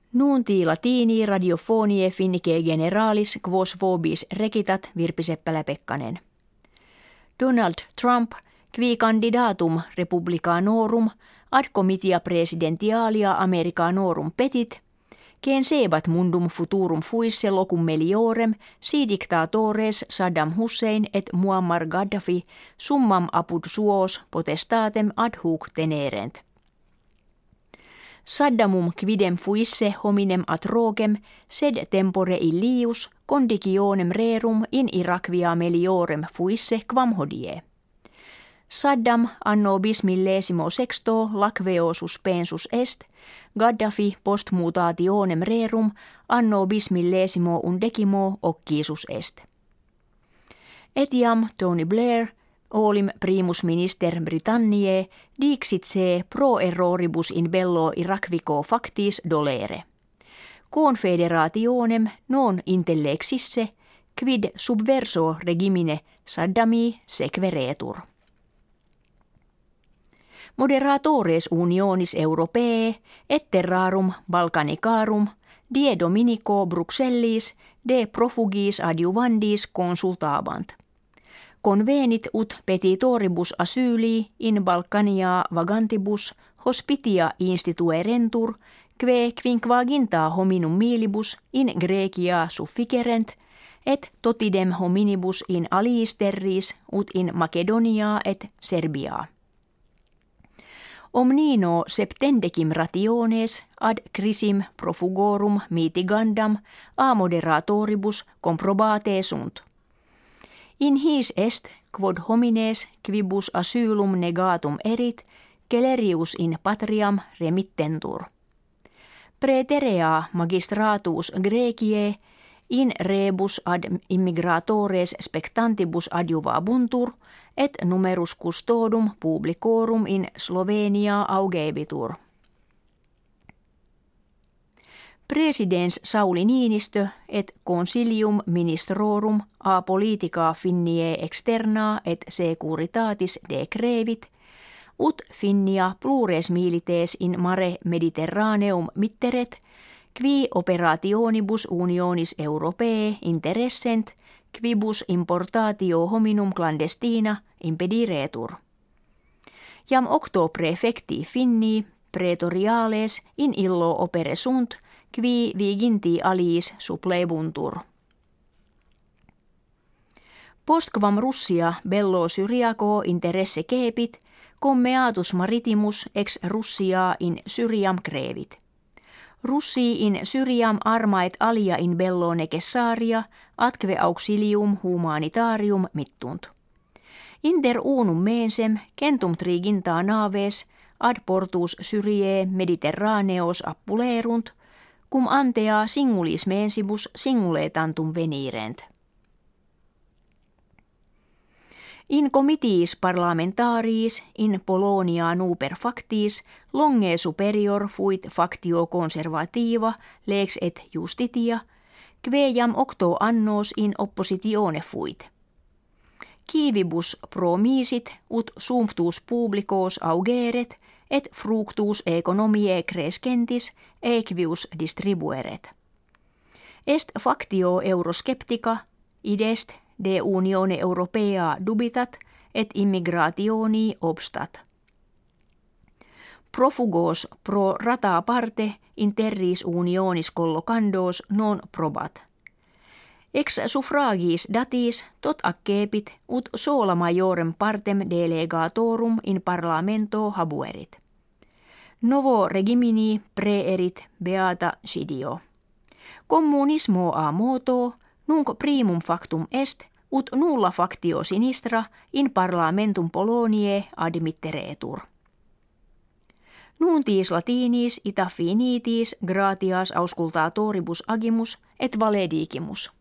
Nunti latini radiofonie finnike generalis quos vobis recitat Virpi Seppälä-Pekkanen. Donald Trump, qui candidatum republicanorum ad comitia presidentialia Americanorum petit, ken sebat mundum futurum fuisse locum meliorem si dictatores Saddam Hussein et Muammar Gaddafi summam apud suos potestatem ad hoc tenerent. Saddamum quidem fuisse hominem atrocem sed tempore illius conditionem rerum in Irakvia meliorem fuisse quam hodie. Saddam anno bismillesimo sexto lacveo suspensus est, Gaddafi post mutationem rerum anno bismillesimo undecimo occisus est. Etiam Tony Blair, olim primus minister Britanniae, dixit se pro erroribus in bello Irakvico factis dolere. Confederationem non intellexisse, quid subverso regimine Saddami sequeretur. Moderatores unionis europee et terrarum Balcanicarum die Dominico Bruxellis de profugis adjuvandis consultabant. Convenit ut petitoribus asyli in Balkania vagantibus hospitia instituerentur, kve quinquaginta hominum milibus in Grecia sufficerent, et totidem hominibus in aliis terris ut in Macedonia et Serbia. Omnino septendecim rationes ad crisim profugorum mitigandam a moderatoribus comprobate sunt. In his est quod homines quibus asylum negatum erit celerius in patriam remittentur. Praeterea magistratus Greciae in rebus ad immigratores spectantibus adjuvabuntur et numerus custodum publicorum in Slovenia augebitur. Presidens Sauli Niinistö et consilium ministrorum a politica finniae externa et securitatis decrevit, ut finnia plures milites in mare Mediterraneum mitteret, qui operationibus unionis europee interessent, quibus importatio hominum clandestina impediretur. Jam octo praefecti Finnii praetoriales in illo opere sunt, qui viginti aliis suplebuntur. Postquam Russia bello Syriaco interesse cepit, commeatus maritimus ex Russia in Syriam crevit. Russi in Syriam armaet alia in bello necessaria, atque auxilium humanitarium mittunt. Inter unum mensem centum triginta naves ad portus Syriae Mediterraneos appulerunt, cum antea singulis mensibus singuletantum venirent. In comitiis parlamentaris in Polonia nuper factis longe superior fuit factio conservativa lex et justitia, kve jam octo annos in oppositione fuit. Kivibus pro misit ut sumptus publicos augeret et fructus economiae crescentis equius distribueret. Est factio eurosceptica, idest de unione europea dubitat et immigrationi obstat. Profugos pro rata parte in terris unionis collocandos non probat. Ex suffragis datis tot accepit ut sola majorem partem delegatorum in parlamento habuerit. Novo regimini preerit beata scidio. Communismo a moto nunc primum factum est ut nulla factio sinistra in parlamentum Poloniae admitteretur. Nuntiis latinis ita finitis gratias auscultatoribus agimus et valedigimus.